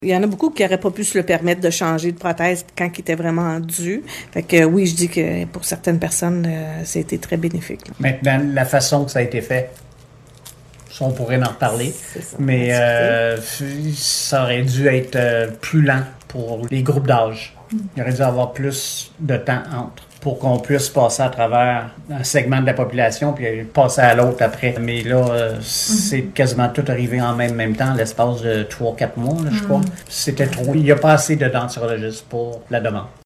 Il y en a beaucoup qui n'auraient pas pu se le permettre de changer de prothèse quand il était vraiment dû. Fait que oui, je dis que pour certaines personnes, ça a été très bénéfique. Là. Maintenant, la façon que ça a été fait, ça, on pourrait en reparler, Ça, mais ça aurait dû être plus lent pour les groupes d'âge. Il aurait dû avoir plus de temps entre pour qu'on puisse passer à travers un segment de la population puis passer à l'autre après. Mais là, c'est quasiment tout arrivé en même temps, l'espace de 3-4 mois, là, je crois. C'était trop. Il n'y a pas assez de denturologistes pour la demande.